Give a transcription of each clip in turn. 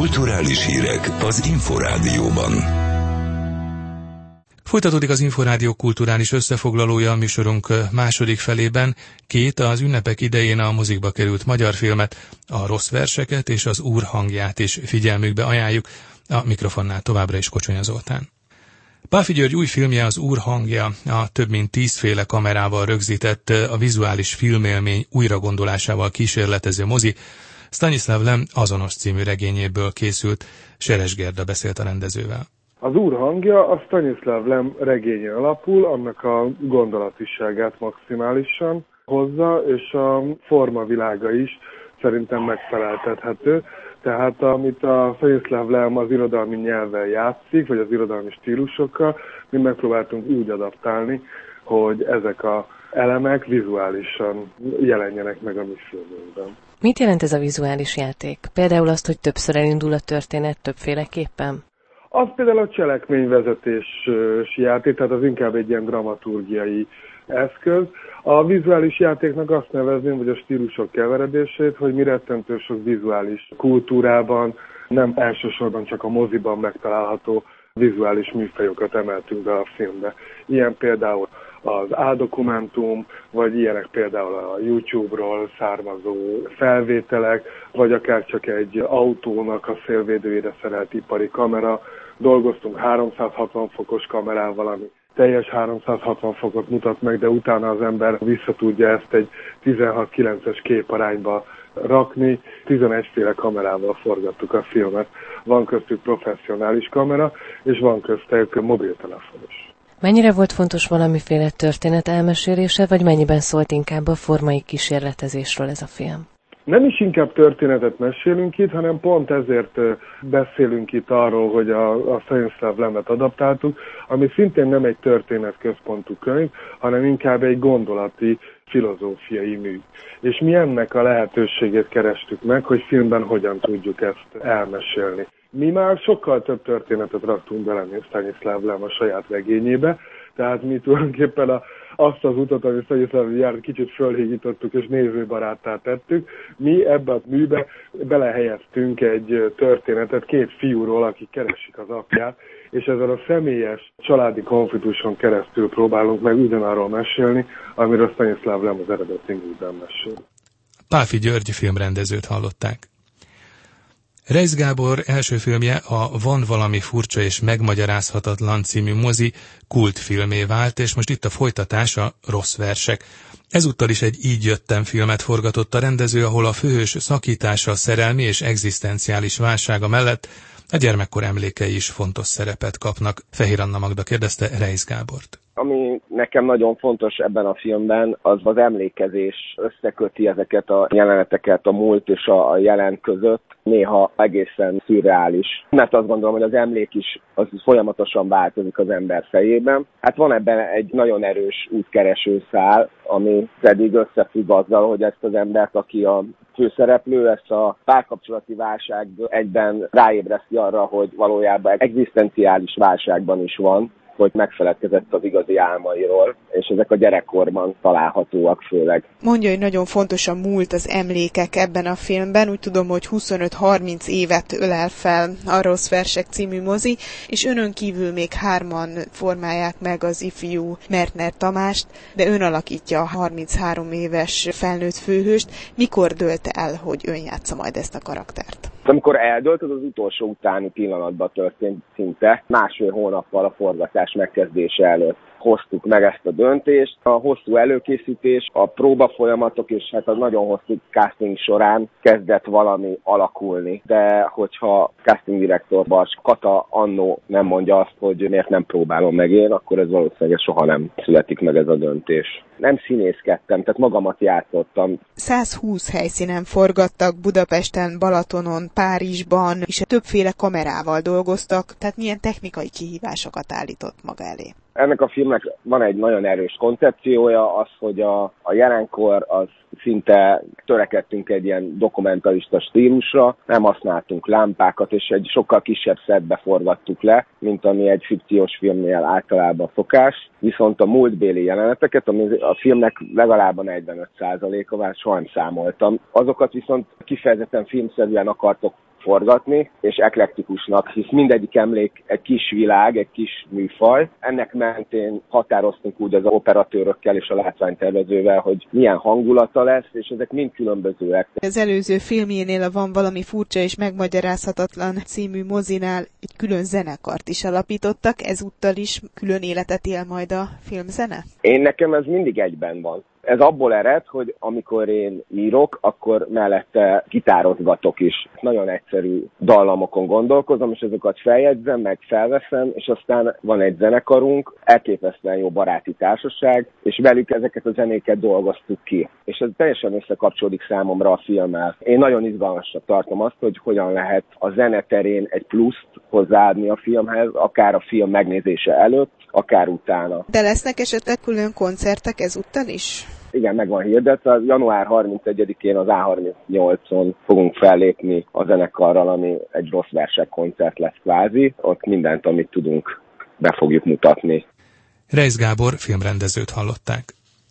Kulturális hírek az Inforádióban. Folytatódik az Inforádió kulturális összefoglalója a műsorunk második felében. Két az ünnepek idején a mozikba került magyar filmet, a Rossz verseket és az Úr hangját is figyelmükbe ajánljuk. A mikrofonnál továbbra is Kocsonya Zoltán. Pálffy György új filmje, az Úr hangja, a több mint 10 féle kamerával rögzített, a vizuális filmélmény újragondolásával kísérletező mozi, Stanislav Lem azonos című regényéből készült. Seres Gerda beszélt a rendezővel. Az Úr hangja a Stanislav Lem regényen alapul, annak a gondolatiságát maximálisan hozza, és a formavilága is szerintem megfeleltethető. Tehát amit a Stanislav Lem az irodalmi nyelvvel játszik, vagy az irodalmi stílusokkal, mi megpróbáltunk úgy adaptálni, hogy ezek az elemek vizuálisan jelenjenek meg a mi filmünkben. Mit jelent ez a vizuális játék? Például azt, hogy többször elindul a történet többféleképpen? Az például a cselekményvezetési játék, tehát az inkább egy ilyen dramaturgiai eszköz. A vizuális játéknak azt nevezném, hogy a stílusok keveredését, hogy mi rettentő sok vizuális kultúrában, nem elsősorban csak a moziban megtalálható vizuális műfajokat emeltünk be a filmbe. Ilyen például az áldokumentum, vagy ilyenek például a YouTube-ról származó felvételek, vagy akár csak egy autónak a szélvédőjére szerelt ipari kamera. Dolgoztunk 360 fokos kamerával, ami teljes 360 fokot mutat meg, de utána az ember vissza tudja ezt egy 16:9-es képarányba rakni. 11 féle kamerával forgattuk a filmet. Van köztük professzionális kamera, és van köztük mobiltelefon is. Mennyire volt fontos valamiféle történet elmesélése, vagy mennyiben szólt inkább a formai kísérletezésről ez a film? Nem is inkább történetet mesélünk itt, hanem pont ezért beszélünk itt arról, hogy a Stanislav Lemet adaptáltuk, ami szintén nem egy történetközpontú könyv, hanem inkább egy gondolati, filozófiai mű. És mi ennek a lehetőségét kerestük meg, hogy filmben hogyan tudjuk ezt elmesélni. Mi már sokkal több történetet raktunk bele, mint Stanislav Lem a saját regényébe, tehát mi tulajdonképpen azt az utat, amit Stanislav járt, kicsit fölhígítottuk és nézőbaráttá tettük. Mi ebbe a műbe belehelyeztünk egy történetet két fiúról, akik keresik az apját, és ezen a személyes családi konfliktuson keresztül próbálunk meg ugyanarról mesélni, amiről Stanislav Lem az eredeti műben mesél. Pálffy György filmrendezőt hallották. Reisz Gábor első filmje, a Van valami furcsa és megmagyarázhatatlan című mozi kultfilmé vált, és most itt a folytatás, a Rossz versek. Ezúttal is egy Így jöttem filmet forgatott a rendező, ahol a főhős szakítása, szerelmi és egzisztenciális válsága mellett a gyermekkor emlékei is fontos szerepet kapnak. Fehér Anna Magda kérdezte Reisz Gábort. Ami nekem nagyon fontos ebben a filmben, az az emlékezés, összeköti ezeket a jeleneteket a múlt és a jelen között, néha egészen szürreális. Mert azt gondolom, hogy az emlék is az folyamatosan változik az ember fejében. Hát van ebben egy nagyon erős útkereső szál, ami pedig összefügg azzal, hogy ezt az embert, aki a főszereplő, ezt a párkapcsolati válság egyben ráébreszti arra, hogy valójában egzisztenciális válságban is van, hogy megfeledkezett az igazi álmairól, és ezek a gyerekkorban találhatóak főleg. Mondja, hogy nagyon fontos a múlt, az emlékek ebben a filmben. Úgy tudom, hogy 25-30 évet ölel fel a Rossz versek című mozi, és önön kívül még 3-an formálják meg az ifjú Mertner Tamást, de ön alakítja a 33 éves felnőtt főhőst. Mikor dőlt el, hogy ön játsza majd ezt a karaktert? Amikor eldőlt, az utolsó utáni pillanatban történt szinte, 1,5 hónappal a forgatás megkezdése előtt hoztuk meg ezt a döntést. A hosszú előkészítés, a próbafolyamatok és hát a nagyon hosszú casting során kezdett valami alakulni. De hogyha casting direktor Bars Kata annó nem mondja azt, hogy miért nem próbálom meg én, akkor ez valószínűleg soha nem születik meg ez a döntés. Nem színészkedtem, tehát magamat játszottam. 120 helyszínen forgattak, Budapesten, Balatonon, Párizsban, és többféle kamerával dolgoztak, tehát milyen technikai kihívásokat állított maga elé? Ennek a filmnek van egy nagyon erős koncepciója, az, hogy a jelenkor az szinte törekedtünk egy ilyen dokumentalista stílusra, nem használtunk lámpákat, és egy sokkal kisebb szettbe forgattuk le, mint ami egy fikciós filmnél általában szokás. Viszont a múltbéli jeleneteket, ami a filmnek legalább 45%-a, már soha nem számoltam. Azokat viszont kifejezetten filmszerűen akartok forgatni, és eklektikusnak, hisz mindegyik emlék egy kis világ, egy kis műfaj. Ennek mentén határoztunk úgy az operatőrökkel és a látványtervezővel, hogy milyen hangulata lesz, és ezek mind különbözőek. Az előző filmjénél a Van valami furcsa és megmagyarázhatatlan című mozinál egy külön zenekart is alapítottak, ezúttal is külön életet él majd a filmzene? Nekem ez mindig egyben van. Ez abból ered, hogy amikor én írok, akkor mellette gitározgatok is. Nagyon egyszerű dallamokon gondolkozom, és azokat feljegyzem, meg felveszem, és aztán van egy zenekarunk, elképesztően jó baráti társaság, és velük ezeket a zenéket dolgoztuk ki. És ez teljesen összekapcsolódik számomra a filmmel. Én nagyon izgalmasnak tartom azt, hogy hogyan lehet a zene terén egy pluszt hozzáadni a filmhez, akár a film megnézése előtt, akár utána. De lesznek esetleg külön koncertek ezúttal is? Igen, meg van hirdetve. Január 31-én az A38-on fogunk fellépni a zenekarral, ami egy Rossz Versek koncert lesz kvázi. Ott mindent, amit tudunk, be fogjuk mutatni. Reisz Gábor filmrendezőt hallották.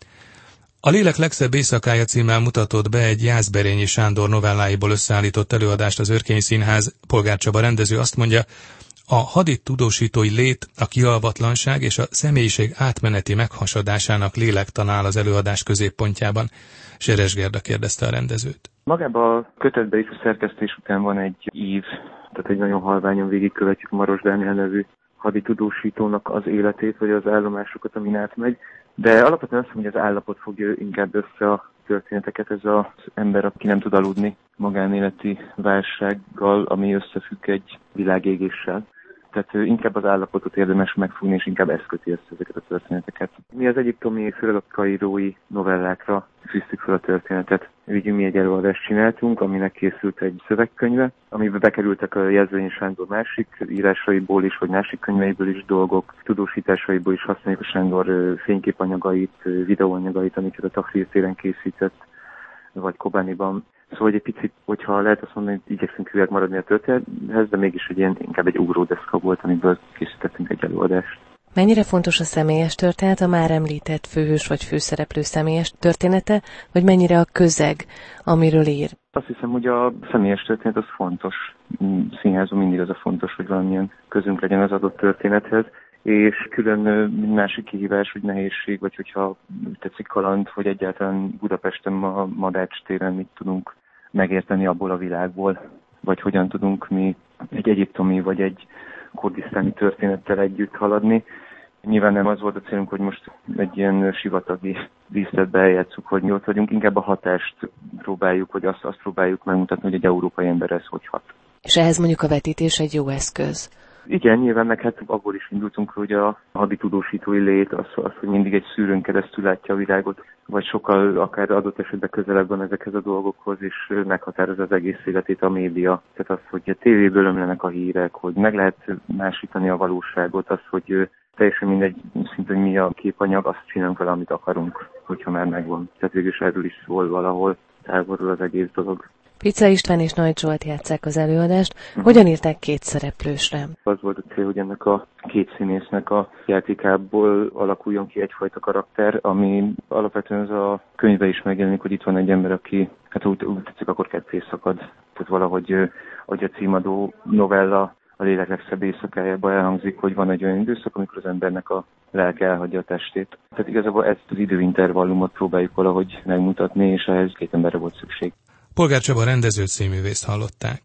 A Lélek legszebb éjszakája címmel mutatott be egy Jászberényi Sándor novelláiból összeállított előadást az Örkény Színház. Polgár Csaba rendező azt mondja, a haditudósítói lét, a kialvatlanság és a személyiség átmeneti meghasadásának lélektana áll az előadás középpontjában. Seres Gerda kérdezte a rendezőt. Magában a kötetben is a szerkesztés után van egy ív, tehát egy nagyon halványan végigkövetjük Maros Dániel nevű haditudósítónak az életét, vagy az állomásokat, amin átmegy. De alapvetően azt mondja, hogy az állapot fogja inkább össze a történeteket, ez az ember, aki nem tud aludni magánéleti válsággal, ami összefügg egy világégéssel. Tehát inkább az állapotot érdemes megfogni, és inkább ez köti össze ezeket a történeteket. Mi az egyiptomi, főleg a kairói novellákra fűztük fel a történetet. Így mi egy előadást csináltunk, aminek készült egy szövegkönyve, amiben bekerültek a Jászberényi Sándor másik írásaiból is, vagy másik könyveiből is dolgok, tudósításaiból is használjuk a Sándor fényképanyagait, videóanyagait, amiket a Tahrir téren készített, vagy Kobániban. Szóval egy picit, hogyha lehet azt mondani, hogy igyekszünk hülyek maradni a történethez, de mégis inkább egy ugródeszka volt, amiből készítettünk egy előadást. Mennyire fontos a személyes történet, a már említett főhős vagy főszereplő személyes története, vagy mennyire a közeg, amiről ír? Azt hiszem, hogy a személyes történet az fontos. Színházban mindig az a fontos, hogy valamilyen közünk legyen az adott történethez, és külön másik kihívás, vagy nehézség, vagy hogyha tetszik kaland, hogy egyáltalán Budapesten a Madács téren mit tudunk megérteni abból a világból, vagy hogyan tudunk mi egy egyiptomi, vagy egy kurdisztáni történettel együtt haladni. Nyilván nem az volt a célunk, hogy most egy ilyen sivatagi díszletbe eljátszuk, hogy mi ott vagyunk, inkább a hatást próbáljuk, vagy azt próbáljuk megmutatni, hogy egy európai ember ez hogy hat. És ehhez mondjuk a vetítés egy jó eszköz. Igen, nyilván meg hát abból is indultunk, hogy a haditudósítói lét az, hogy mindig egy szűrőn keresztül látja a világot, vagy sokkal akár adott esetben közelebb van ezekhez a dolgokhoz, és meghatározza az egész életét a média. Tehát az, hogy a tévéből ömlenek a hírek, hogy meg lehet másítani a valóságot, az, hogy teljesen mindegy szinte, hogy mi a képanyag, azt csinálunk vele, amit akarunk, hogyha már megvan. Tehát végül is erről is szól valahol, távolról az egész dolog. Pica István és Nagy Zsolt játsszák az előadást. Hogyan írták két szereplősre? Az volt a cél, hogy ennek a két színésznek a játékából alakuljon ki egyfajta karakter, ami alapvetően az a könyvbe is megjelenik, hogy itt van egy ember, aki hát úgy tetszik, akkor ketté szakad. Tehát valahogy, hogy a címadó novella a Lélek legszebb éjszakájában elhangzik, hogy van egy olyan időszak, amikor az embernek a lelke elhagyja a testét. Tehát igazából ezt az időintervallumot próbáljuk valahogy megmutatni, és ehhez két emberre volt szükség. Polgár Csaba rendező színművészt hallották.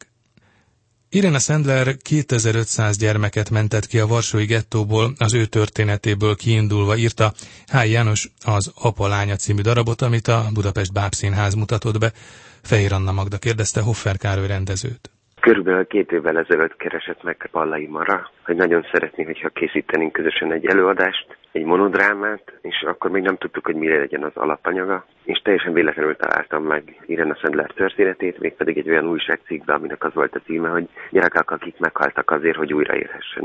Irena Sandler 2500 gyermeket mentett ki a varsói gettóból, az ő történetéből kiindulva írta Háj János az Apa lánya című darabot, amit a Budapest Bábszínház mutatott be. Fehér Anna Magda kérdezte Hoffer Károly rendezőt. Körülbelül 2 évvel ezelőtt keresett meg Pallai Mara, hogy nagyon szeretné, hogyha készítenénk közösen egy előadást, egy monodrámát, és akkor még nem tudtuk, hogy mire legyen az alapanyaga, és teljesen véletlenül találtam meg Irena Sandler történetét, mégpedig egy olyan újságcikkben, aminek az volt a címe, hogy gyerekek, akik meghaltak azért, hogy újraélhessenek.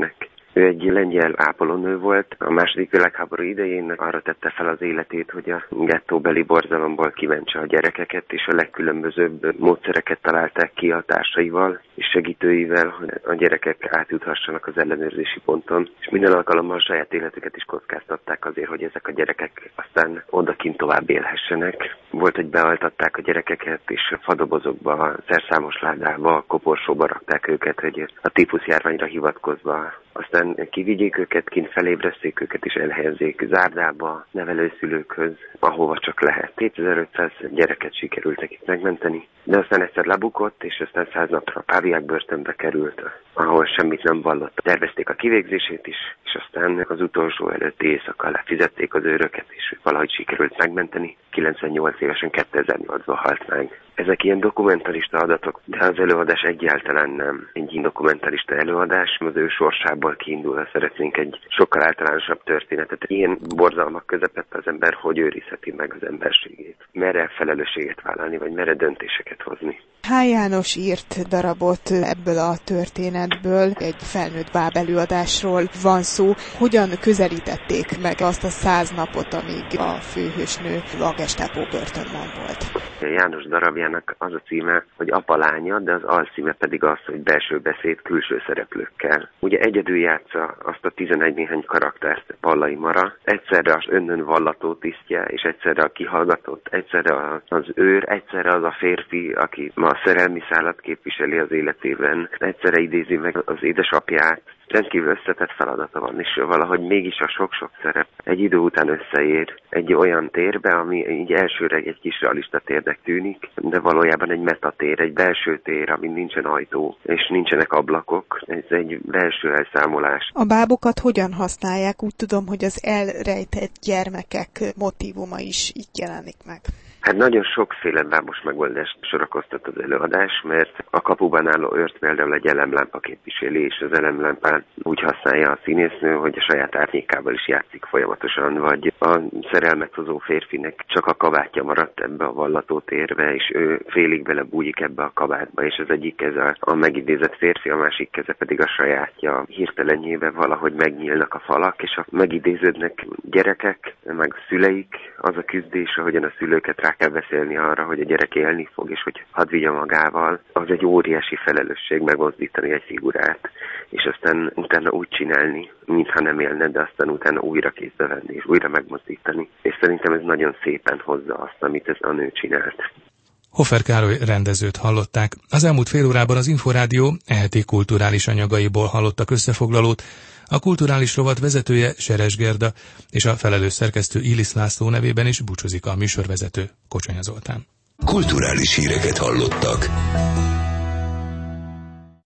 Ő egy lengyel ápolónő volt. A II. Világháború idején arra tette fel az életét, hogy a gettóbeli borzalomból kimentse a gyerekeket, és a legkülönbözőbb módszereket találták ki a társaival és segítőivel, hogy a gyerekek átjuthassanak az ellenőrzési ponton. És minden alkalommal a saját életüket is kockáztatták azért, hogy ezek a gyerekek aztán odakint tovább élhessenek. Volt, hogy bealtatták a gyerekeket, és fadobozokba, szerszámos ládába, koporsóba rakták őket, hogy a tífuszjárványra hivatkozva aztán kivigyék őket, kint felébreszték őket és elhelyezzék zárdába, nevelőszülőkhöz, ahova csak lehet. 2500 gyereket sikerült nekik megmenteni, de aztán egyszer lebukott, és aztán 100 napra Páviák börtönbe került, ahol semmit nem vallott. Tervezték a kivégzését is, és aztán az utolsó előtti éjszaka lefizették az őröket, és valahogy sikerült megmenteni. 98 évesen 2008-ban halt meg. Ezek ilyen dokumentarista adatok, de az előadás egyáltalán nem egy dokumentarista előadás. Az ő sorsából kiindulva szeretnénk egy sokkal általánosabb történetet. Ilyen borzalmak közepette az ember hogy őrizheti meg az emberségét? Merre felelősséget vállalni, vagy merre döntéseket hozni? H. János írt darabot ebből a történetből, egy felnőtt báb előadásról van szó. Hogyan közelítették meg azt a 100 napot, amíg a főhősnő a Gestapo börtönben volt? János darabjának az a címe, hogy Apa lánya, de az alcíme pedig az, hogy belső beszéd külső szereplőkkel. Ugye egyedül játsza azt a 11 néhány karaktert Pallai Mara, egyszerre az önnön vallató tisztje, és egyszerre a kihallgatott, egyszerre az őr, egyszerre az a férfi, aki ma a szerelmi szálat képviseli az életében, egyszerre idézi meg az édesapját. Rendkívül összetett feladata van, és valahogy mégis a sok-sok szerep egy idő után összeér egy olyan térbe, ami így elsőre egy kis realista térnek tűnik, de valójában egy metatér, egy belső tér, amin nincsen ajtó, és nincsenek ablakok. Ez egy belső elszámolás. A bábokat hogyan használják? Úgy tudom, hogy az elrejtett gyermekek motívuma is így jelenik meg. Hát nagyon sokféle bábos megoldást sorakoztat az előadás, mert a kapuban álló őrt például egy elemlámpa képviseli, és az elemlámpát úgy használja a színésznő, hogy a saját árnyékával is játszik folyamatosan, vagy a szerelmet hozó férfinek csak a kabátja maradt ebbe a vallatótérbe, és ő félig belebújik ebbe a kabátba, és az egyik keze a megidézett férfi, a másik keze pedig a sajátja. Hirtelenjébe valahogy megnyílnak a falak, és a megidéződnek gyerekek, meg szüleik, az a küzdés, ahogyan a szülőket rá kell beszélni arra, hogy a gyerek élni fog, és hogy hadd vigye magával, az egy óriási felelősség megmozdítani egy figurát, és aztán utána úgy csinálni, mintha nem élne, de aztán utána újra kézbe venni, és újra megmozdítani. És szerintem ez nagyon szépen hozza azt, amit ez a nő csinált. Hofer Károly rendezőt hallották. Az elmúlt fél órában az Inforádió eheti kulturális anyagaiból hallottak összefoglalót. A kulturális rovat vezetője Seres Gerda, és a felelős szerkesztő Illis László nevében is búcsúzik a műsorvezető Kocsonya Zoltán. Kulturális híreket hallottak.